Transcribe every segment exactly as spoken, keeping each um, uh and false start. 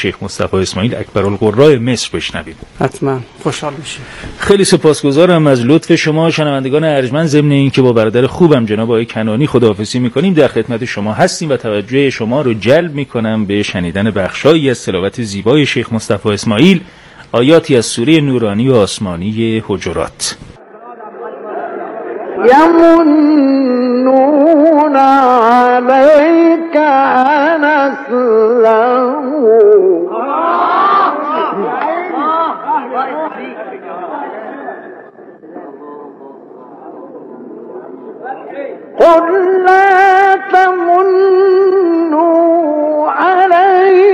شیخ مصطفی اسماعیل اکبرالقراء مصر بشنویم. حتما خوشحال میشیم. خیلی سپاسگزارم از لطف شما شنوندگان ارجمند. ضمن این که با برادر خوبم جناب آقای کنانی خداحافظی میکنیم، در خدمت شما هستیم و توجه شما رو جلب میکنم به شنیدن بخشایی از تلاوت زیبای شیخ مصطفی اسماعیل، آیاتی از سوره نورانی و آسمانی حجرات. یمنون علیک ان اسلموا قل لا تمنوا علی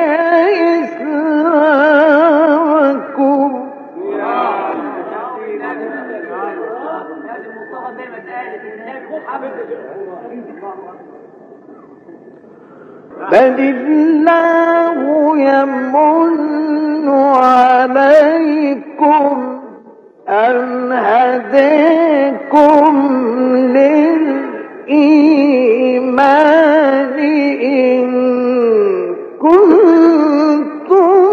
اسلامکم بل الله يمن عليكم أن هداكم للإيمان إن كنتم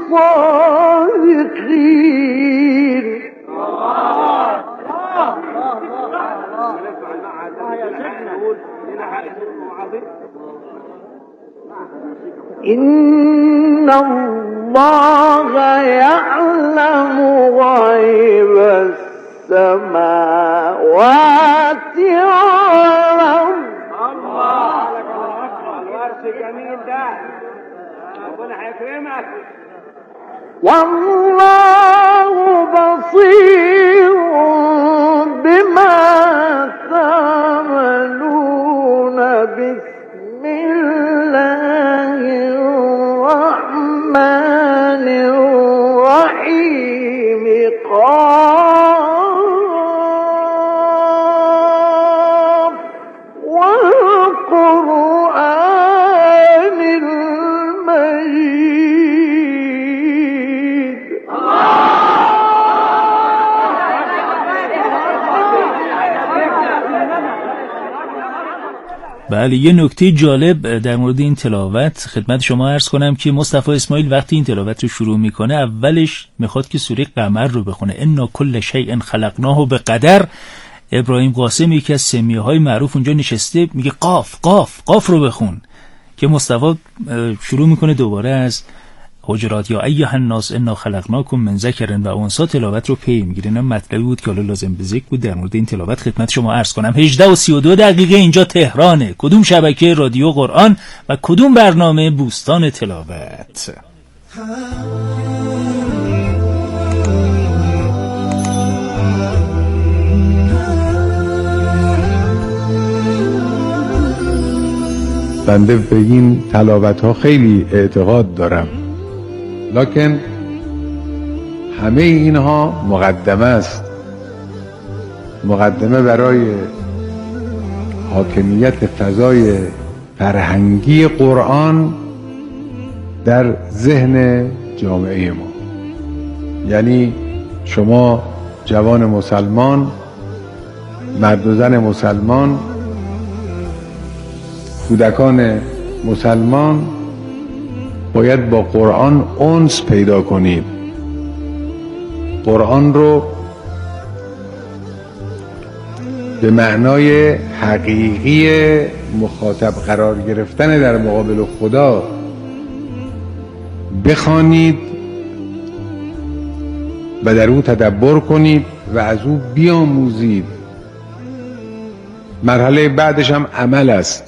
صادقين. إن الله يعلم غيب السماوات والأرض. الله أكبر. الورث جميل ده، ربنا هيكرمك. والله بصير بما تعملون. بسم الله الرحمن الرحيم. قاف والقرآن المجيد. بله، یه نکته جالب در مورد این تلاوت خدمت شما عرض کنم که مصطفی اسماعیل وقتی این تلاوت رو شروع میکنه اولش میخواد که سوره قمر رو بخونه، انا کل شیء خلقناه بقدر. ابراهیم قاسم یکی از سمیه های معروف اونجا نشسته میگه قاف قاف قاف رو بخون، که مصطفی شروع میکنه دوباره از حجرات یا ایها الناس انا خلقناکم من ذکر و انثی تلاوت رو پی میگیره. این مطلبی بود که حالا لازم به ذکر بود در مورد این تلاوت خدمت شما عرض کنم. هجده و سی و دو دقیقه اینجا تهرانه. کدوم شبکه رادیو قرآن و کدوم برنامه بوستان تلاوت؟ بنده به این تلاوت ها خیلی اعتقاد دارم، لکن همه اینها مقدمه است، مقدمه برای حاکمیت فضای فرهنگی قرآن در ذهن جامعه ما. یعنی شما جوان مسلمان، مرد و زن مسلمان، کودکان مسلمان باید با قرآن انس پیدا کنید. قرآن رو به معنای حقیقی مخاطب قرار گرفتن در مقابل خدا بخوانید و در او تدبر کنید و از او بیاموزید. مرحله بعدش هم عمل است.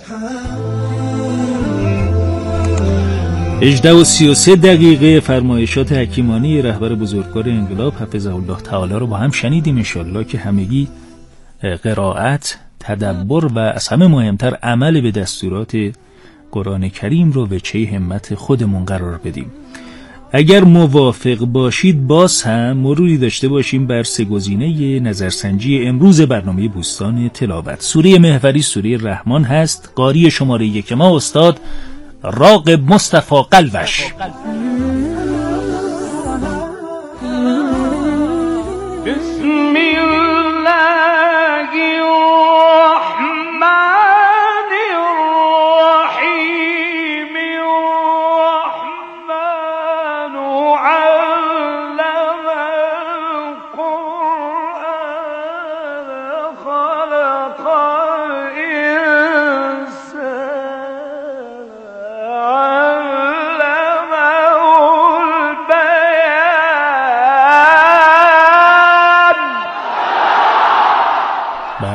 هجده و سی و سه دقیقه فرمایشات حکیمانی رهبر بزرگوار انقلاب حفظه الله تعالی رو با هم شنیدیم. انشالله که همگی قرائت، تدبر و از همه مهمتر عمل به دستورات قرآن کریم رو به چه همت خودمون قرار بدیم. اگر موافق باشید باز هم مروری داشته باشیم بر سه گزینه نظرسنجی امروز برنامه بوستان تلاوت. سوره محوری سوره رحمان هست. قاری شماره یک ما استاد راغب مصطفی قلوش. بسم الله الرحمن الرحیم. الرحمن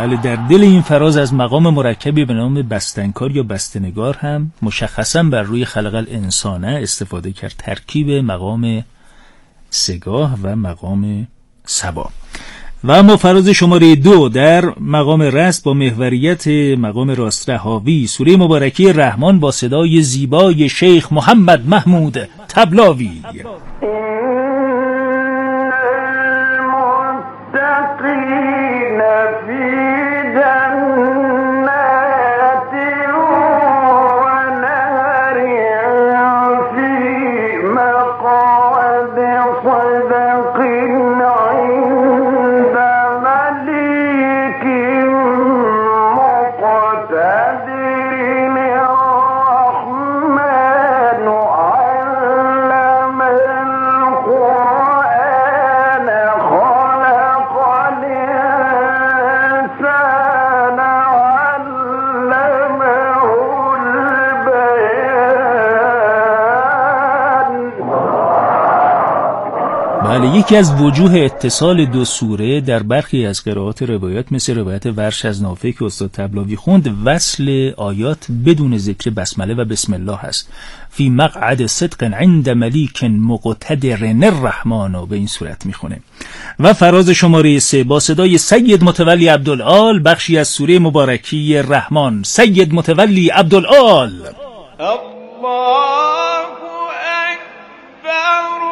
بله، در دل این فراز از مقام مرکبی به نام بستنکار یا بستنگار هم مشخصا بر روی خلق الانسانه استفاده کرد، ترکیب مقام سگاه و مقام سبا. و اما فراز شماره دو در مقام رست با محوریت مقام راست رهاوی، سوره مبارکی رحمان با صدای زیبای شیخ محمد محمود طبلاوی. بله، یکی از وجوه اتصال دو سوره در برخی از قرائات روایات مثل روایت ورش از نافع که استاد طبلاوی خوند، وصل آیات بدون ذکر بسمله و بسم الله هست. فی مقعد صدق عند ملیک مقتدر الرحمن، به این صورت میخونه. و فراز شماره سه با صدای سید متولی عبدالآل، بخشی از سوره مبارکی رحمان. سید متولی عبدالآل. الله اکبر.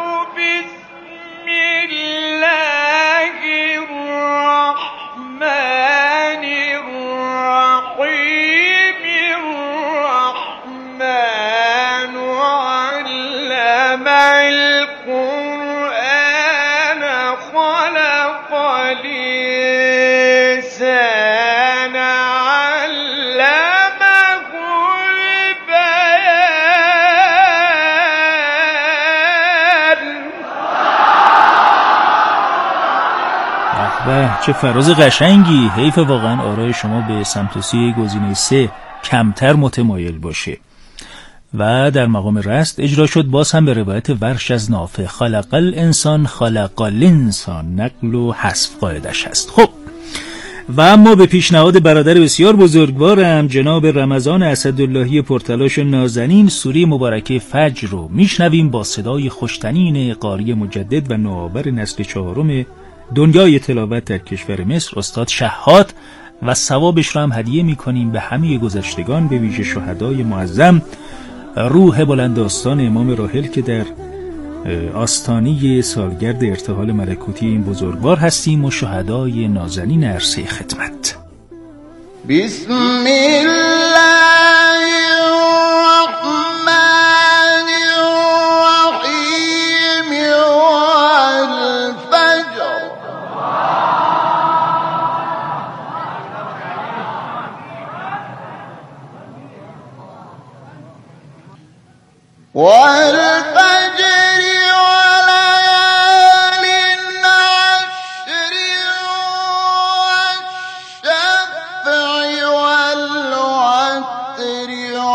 چه فراز قشنگی. حیف واقعا آرای شما به سمت و سوی گزینه سه کمتر متمایل باشه. و در مقام رست اجرا شد باز هم به روایت ورش از نافع. خلق الانسان خلق الانسان، نقل و حذف قاعدش هست. خب و اما به پیشنهاد برادر بسیار بزرگوارم جناب رمضان اسداللهی پرتلاش نازنین، سوره مبارکه فجر رو میشنویم با صدای خوشتنین قاری مجدد و نوآور نسل چهارم دنیای تلاوت در کشور مصر، استاد شهاد، و ثوابش رو هم هدیه میکنیم به همه گذشتگان، به ویژه شهدای معظم، روح بلند آستان امام راحل که در آستانی سالگرد ارتحال ملکوتی این بزرگوار هستیم، و شهدای نازنین عرصه خدمت. بسم الله والفجر وليال عشر والشفع والوتر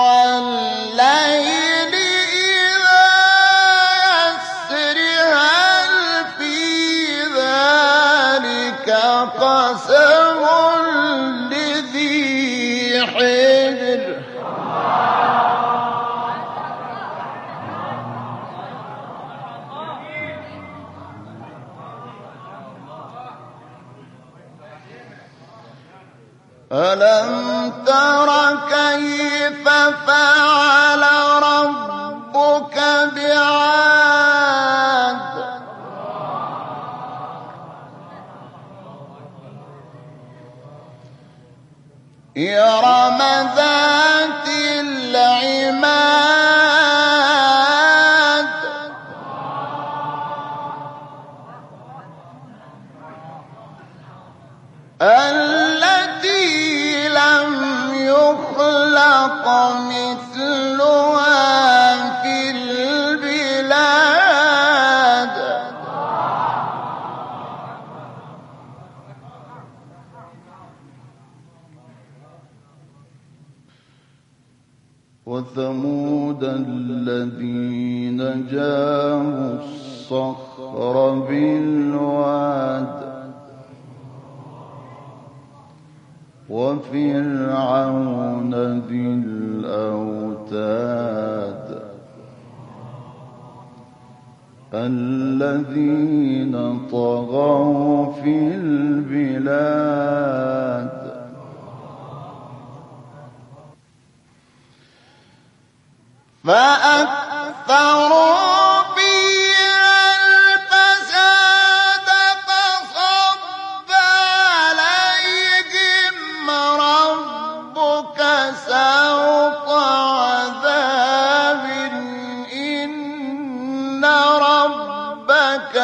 والليل إذا يسر هل في ذلك قسم لذي حجر ألم تر كيف فعل ربك بعاد إرم ذات العماد التي يخلق مثلها في البلاد وثمود الذين جابوا الصخر بالواد وفرعون ذي الأوتاد الذين طغوا في البلاد فأكثروا فيها الفساد فصب عليهم ربك سوط عذاب إن ربك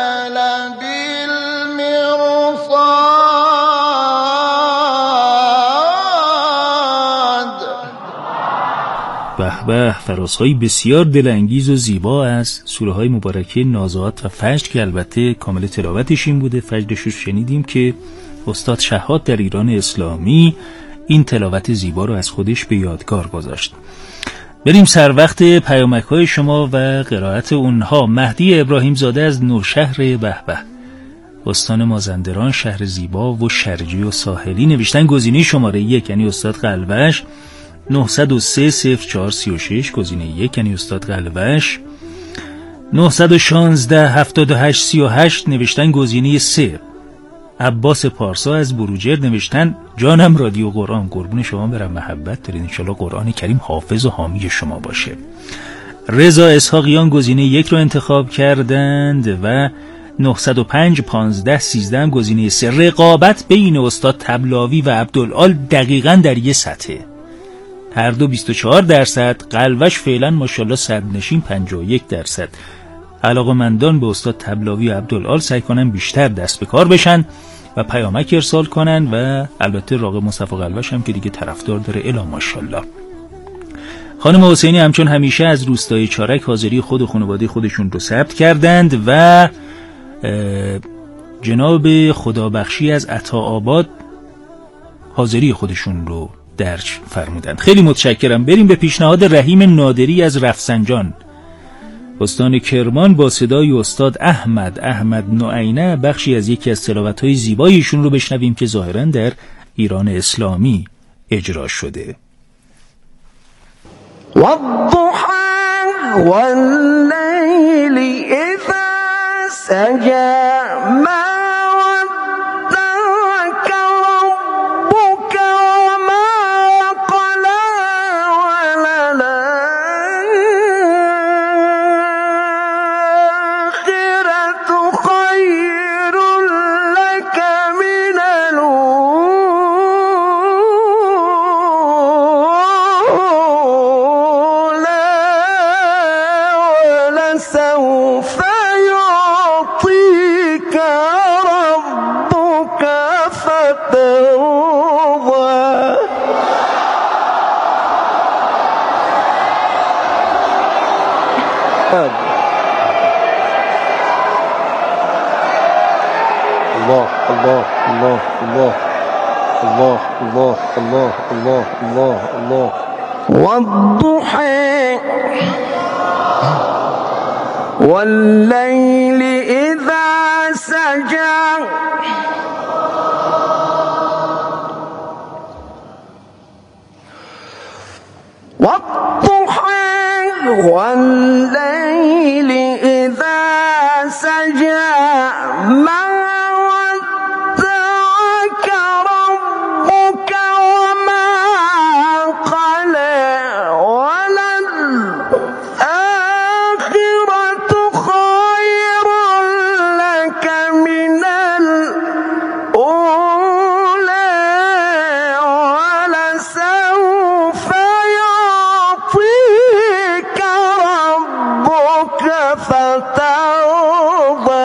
لبالمرصاد. به به، فرازهای بسیار دلانگیز و زیبا از سوره های مبارکه نازعات و فجر که البته کامل تلاوتش این بوده. فجرش رو شنیدیم که استاد شهاد در ایران اسلامی این تلاوت زیبا رو از خودش به یادگار گذاشت. بریم سر وقت پیامک های شما و قرائت اونها. مهدی ابراهیم زاده از نوشهر بهبه، استان مازندران، شهر زیبا و شرجی و ساحلی، نوشتن گزینه شماره یک یعنی استاد قلوش، نه صفر سه صفر چهار سه شش گزینه یک یعنی استاد قلوش، نه یک شش هفت هشت سه هشت نوشتن گزینه سه. عباس پارسا از بروجرد نوشتن جانم رادیو قرآن، قربون شما برم، محبت دارید، انشالله قرآن کریم حافظ و حامی شما باشه. رضا اسحاقیان گزینه یک رو انتخاب کردند و نه صفر پنج پانزده سیزده هم گزینه سه. رقابت بین استاد طبلاوی و عبدالعال دقیقاً در یه سطحه، هر دو بیست و چهار درصد، قلوش فعلا ماشاءالله صد نشین پنجاه و یک درصد. علاقه‌مندان به استاد طبلاوی و عبدالعال سعی کنن بیشتر دست به کار بشن و پیامک ارسال کنن و البته راغب مصطفی قلوش هم که دیگه طرفدار داره الا ماشاءالله. خانم حسینی همچون همیشه از روستای چارک حاضری خود و خانواده خودشون رو ثبت کردند و جناب خدابخشی از عطاآباد حاضری خودشون رو درج فرمودند. خیلی متشکرم. بریم به پیشنهاد رحیم نادری از رفسنجان، استان کرمان، با صدای استاد احمد احمد نوعینه بخشی از یکی از تلاوت‌های زیبای ایشون رو بشنویم که ظاهراً در ایران اسلامی اجرا شده. والضحى والليل إذا سجى ما ودعك ربك وما قلى وللآخرة خير لك من الأولى ولسوف يعطيك ربك فترضى. الله الله الله الله الله الله الله الله الله الله. والضحى والليل إذا سجى والضحى والليل إذا سجى ما ودعك ربك وما قلى وللآخرة خير لك من الأولى ولسوف يعطيك ربك فترضى.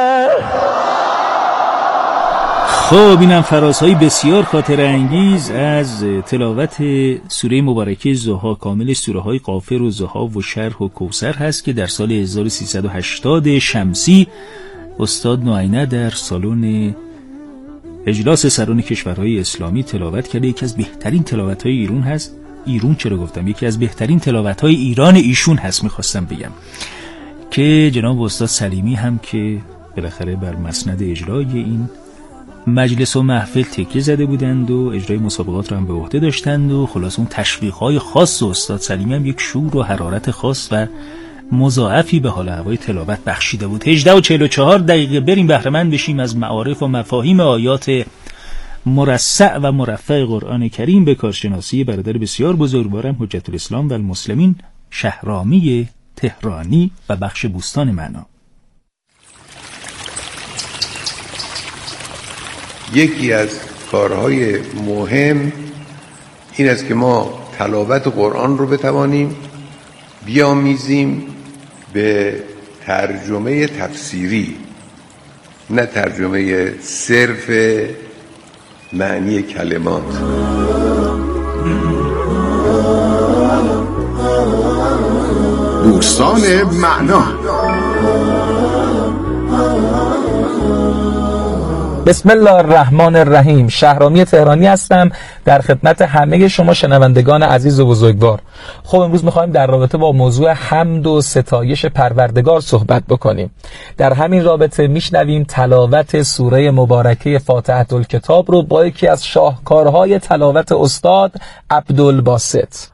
خب اینم فرازهای بسیار خاطر انگیز از تلاوت سوره مبارکه ضحی، کامل سوره های غافر و ضحی و شرح و کوثر هست که در سال هزار و سیصد و هشتاد شمسی استاد نوعینه در سالن اجلاس سران کشورهای اسلامی تلاوت کرده. یکی از بهترین تلاوت های ایران هست. ایران چرا گفتم؟ یکی از بهترین تلاوت های ایران ایشون هست میخواستم بگم، که جناب استاد سلیمی هم که بالاخره بر مسند اجرای این مجلس و محفل تکیه زده بودند و اجرای مسابقات رو هم به عهده داشتند و خلاص اون تشویق‌های خاص استاد سلیمی هم یک شور و حرارت خاص و مضاعفی به حال هوای تلاوت بخشیده بود. هجده و چهل و چهار دقیقه بریم بهره مند بشیم از معارف و مفاهیم آیات مرصع و مرفع قرآن کریم به کارشناسی برادر بسیار بزرگوارم حجت الاسلام و المسلمین شهرامی تهرانی و بخش بوستان معنا. یکی از کارهای مهم این است که ما تلاوت قرآن رو بتوانیم بیامیزیم به ترجمه تفسیری، نه ترجمه صرف معنی کلمات. بوستان معنا. بسم الله الرحمن الرحیم. شهرامی تهرانی هستم در خدمت همه شما شنوندگان عزیز و بزرگوار. خب امروز میخوایم در رابطه با موضوع حمد و ستایش پروردگار صحبت بکنیم. در همین رابطه میشنویم تلاوت سوره مبارکه فاتحه الکتاب رو با یکی از شاهکارهای تلاوت استاد عبدالباسط.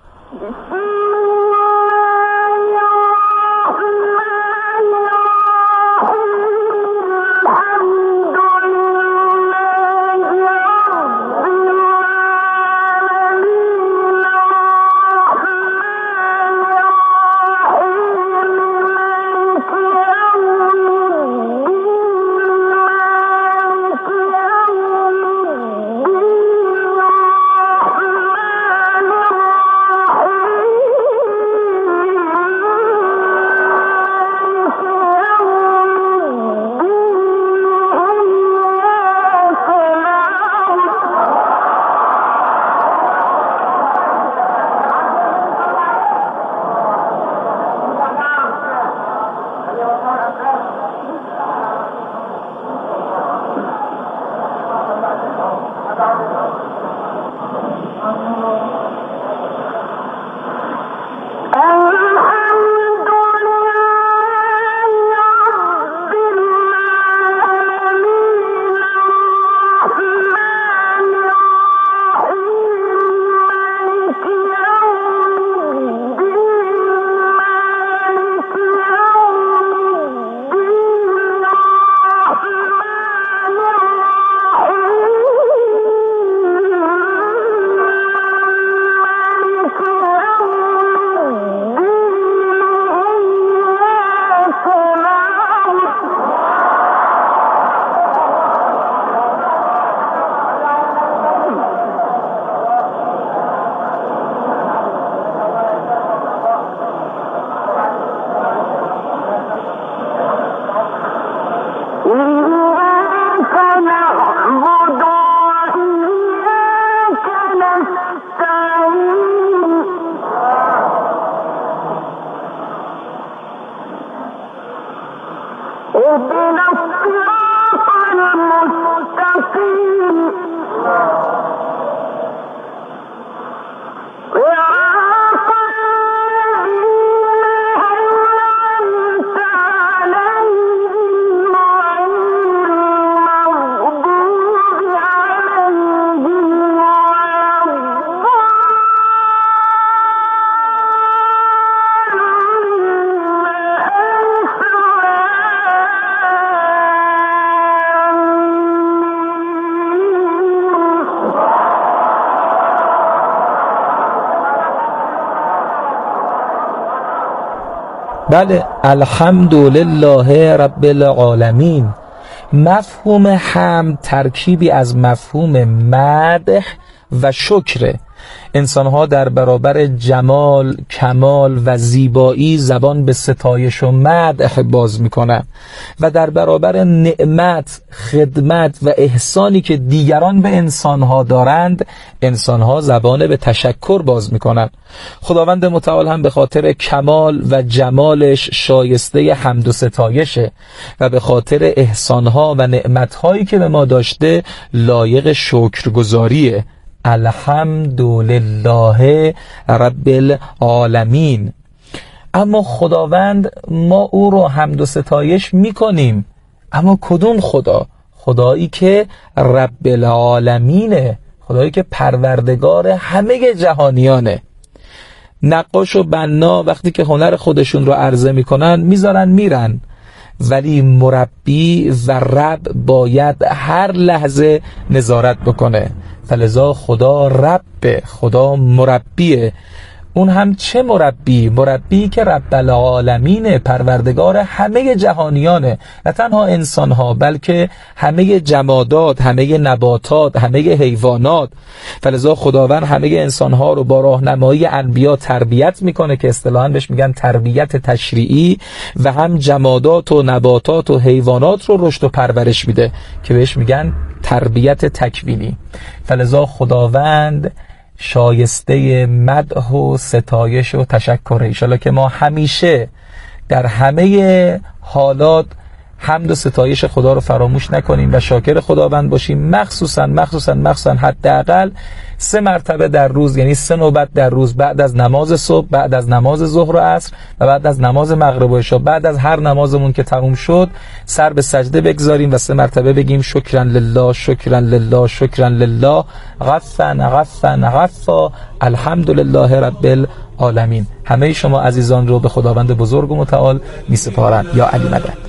بله، الحمدلله رب العالمین. مفهوم حمد ترکیبی از مفهوم مدح و شکره. انسان‌ها در برابر جمال، کمال و زیبایی زبان به ستایش و مدح باز می‌کنند و در برابر نعمت، خدمت و احسانی که دیگران به انسان‌ها دارند، انسان‌ها زبان به تشکر باز می‌کنند. خداوند متعال هم به خاطر کمال و جمالش شایسته حمد و ستایشه و به خاطر احسان‌ها و نعمت‌هایی که به ما داشته لایق شکرگزاریه. الحمدلله رب العالمین. اما خداوند، ما او رو حمد و ستایش میکنیم، اما کدوم خدا؟ خدایی که رب العالمینه، خدایی که پروردگار همه جهانیانه. نقاش و بنا وقتی که هنر خودشون رو عرضه میکنن میذارن میرن، ولی مربی و رب باید هر لحظه نظارت بکنه. فلذا خدا رب، خدا مربیه. اون هم چه مربی؟ مربی که رب العالمین، پروردگار همه جهانیانه، نه تنها انسانها بلکه همه جمادات، همه نباتات، همه حیوانات. فلذا خداوند همه انسانها رو با راهنمایی انبیا تربیت میکنه که اصطلاحاً بهش میگن تربیت تشریعی، و هم جمادات و نباتات و حیوانات رو رشد و پرورش میده که بهش میگن تربیت تکوینی. فلذا خداوند شایسته مدح و ستایش و تشکر. انشالله که ما همیشه در همه حالات حمد و ستایش خدا رو فراموش نکنیم و شاکر خداوند باشیم، مخصوصا مخصوصا مخصوصا حداقل سه مرتبه در روز، یعنی سه نوبت در روز، بعد از نماز صبح، بعد از نماز ظهر و عصر و بعد از نماز مغرب و عشا. بعد از هر نمازمون که تموم شد سر به سجده بگذاریم و سه مرتبه بگیم شکرا لله شکرا لله شکرا لله، غفن غفن غفا، الحمدلله رب العالمین. همه شما عزیزان رو به خداوند بزرگ و متعال می سپارم. یا علی مدد.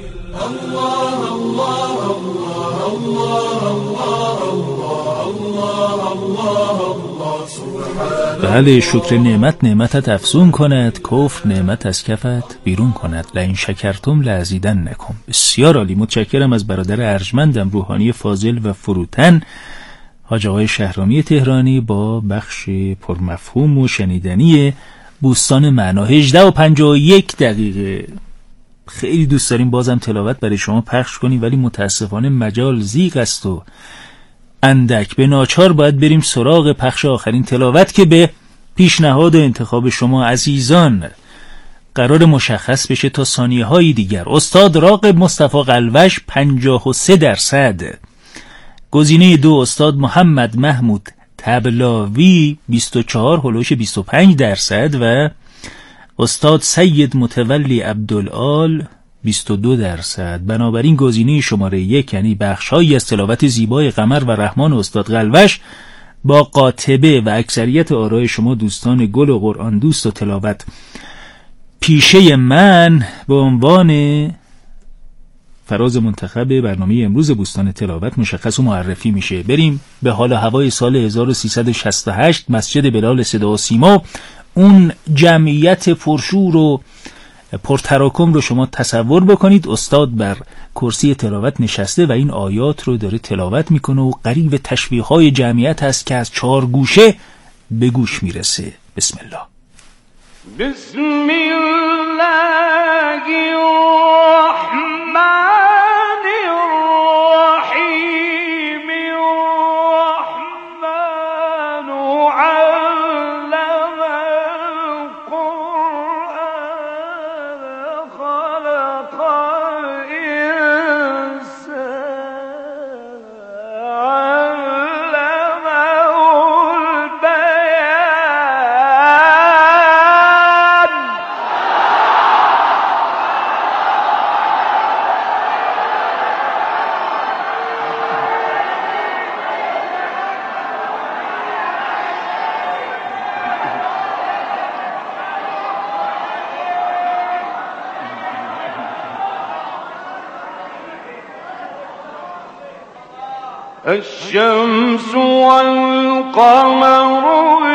بله، شکر نعمت نعمتت افزون کند، کفر نعمت از کفت بیرون کند، لئن شکرتم لازیدنکم. بسیار عالی. متشکرم از برادر ارجمندم روحانی فاضل و فروتن حاج آقای شهرامی تهرانی با بخش پرمفهوم و شنیدنی بوستان معنا. هجده و پنجاه و یک دقیقه. خیلی دوست داریم بازم تلاوت برای شما پخش کنیم، ولی متاسفانه مجال ضیق است و اندک. به ناچار باید بریم سراغ پخش آخرین تلاوت که به پیشنهاد و انتخاب شما عزیزان قرار مشخص بشه تا ثانیه های دیگر. استاد راغب مصطفی قلوش پنجاه و سه درصد، گزینه دو استاد محمد محمود تبلاوی بیست و چهار هلوش بیست و پنج درصد و استاد سید متولی عبدالآل بیست و دو درصد. بنابراین گزینه شماره یک، یعنی بخش‌هایی از تلاوت زیبای قمر و رحمان استاد قلوش با قاطبه و اکثریت آرای شما دوستان گل و قرآن دوست و تلاوت پیشه من به عنوان فراز منتخب برنامه امروز بوستان تلاوت مشخص و معرفی میشه. بریم به حال و هوای سال هزار و سیصد و شصت و هشت، مسجد بلال صدا و سیما. اون جمعیت پرشور و پرتراکم رو شما تصور بکنید. استاد بر کرسی تلاوت نشسته و این آیات رو داره تلاوت میکنه و قریب تشبیه‌های جمعیت هست که از چهار گوشه به گوش میرسه. بسم الله. بسم الله الرحمن الرحیم. الرحمن علم القرآن خلق الإنسان علمه البيان. الشمس والقمر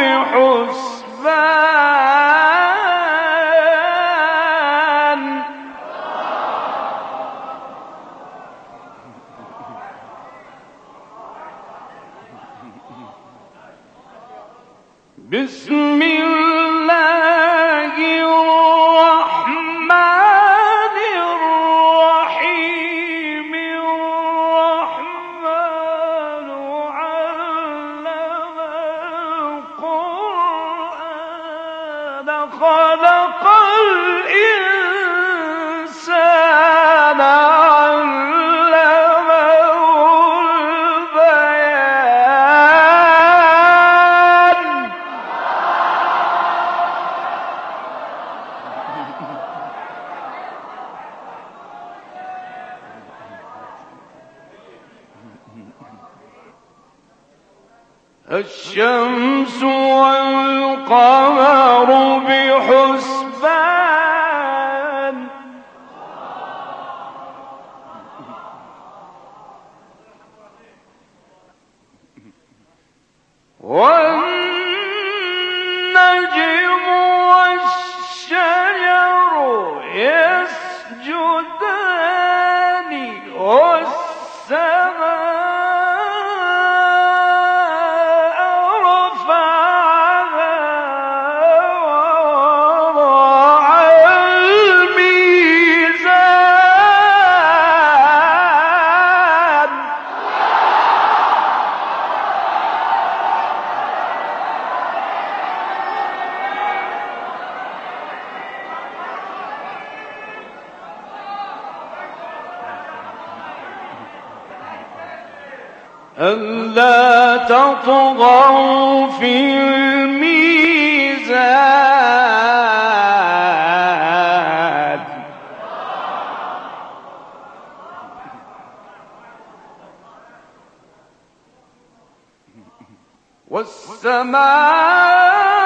بحسبان. بسم الله الرحمن الرحيم. الرحمن علم القرآن خلق الإنسان علمه البيان. الشمس والقمر بحسبان والنجم والشجر يسجدان والسماء ألا تطغوا في الميزان والسماء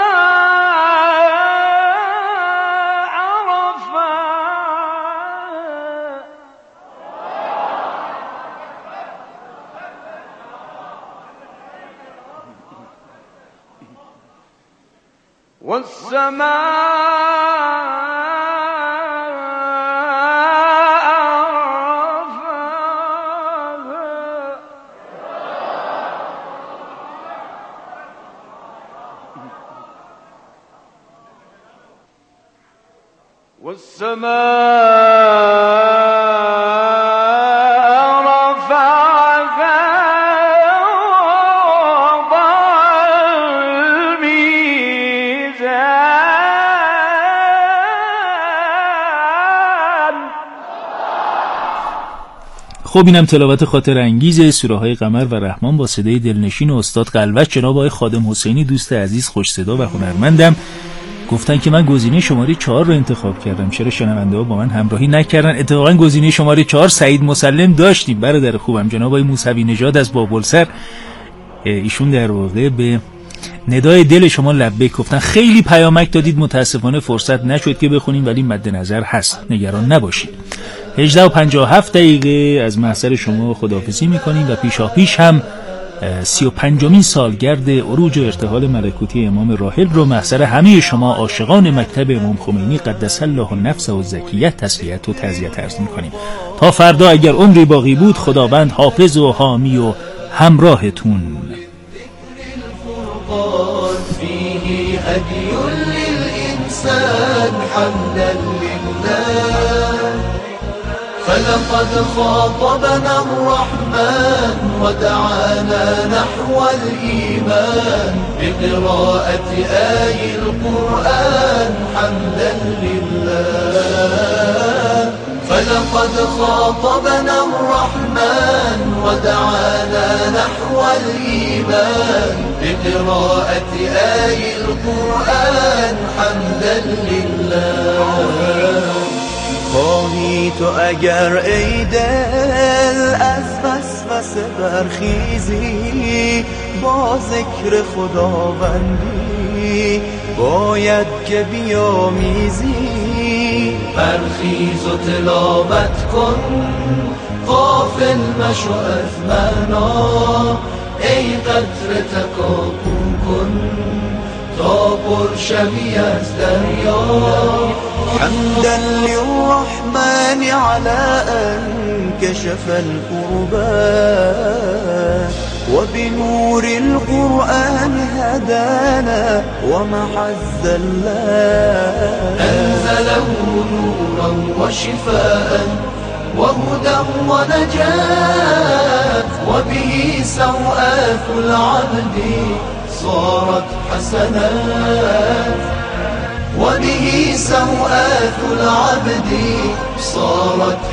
والسماء رفعها ووضع الميزان. خب اینم تلاوت خاطر انگیز سوره های قمر و رحمان با صدای دلنشین استاد قلوچ جناب آقای خادم حسینی، دوست عزیز، خوش صدا و هنرمندم. گفتن که من گزینه شماره چهار رو انتخاب کردم، چرا شنونده ها با من همراهی نکردن؟ اتفاقا گزینه شماره چهار سعید مسلم داشتیم، برادر خوبم جناب آقای موسوی نژاد از بابلسر. ایشون در واقع به ندای دل شما لبیک گفتن. خیلی پیامک دادید، متاسفانه فرصت نشد که بخونیم، ولی مد نظر هست، نگران نباشید. هجده و پنجاه و هفت دقیقه از محضر شما خداحافظی میکنیم و پیشا پیش هم سی و پنجمین سالگرد عروج و ارتحال ملکوتی امام راحل رو محضر همه شما عاشقان مکتب امام خمینی قدس الله النفس و زکیت تسلیت و تعزیت عرض میکنیم. تا فردا اگر عمری باقی بود، خداوند حافظ و حامی و همراهتون. فيه هدي للإنسان حمدا لله فلقد خاطبنا الرحمن ودعانا نحو الإيمان بقراءة آي القرآن حمدا لله فلقد خاطبنا الرحمن ودعانا نحو الإيمان بقراءة آي القرآن حمدا لله. خواهی تو اگر ای دل از وسوسه برخیزی، با ذکر خداوندی باید که بیامیزی. برخیز و تلاوت کن، غافل مشو از معنا، ای قطره تکاپو کن تا پر شوی از دریا. حمدا للرحمن على أن كشف الكربات وبنور القرآن هدانا ومحى الزلات. أنزله نورا وشفاء وهدى ونجاة وبه سوءات العبد صارت حسنات وبه سوءات العبد صارت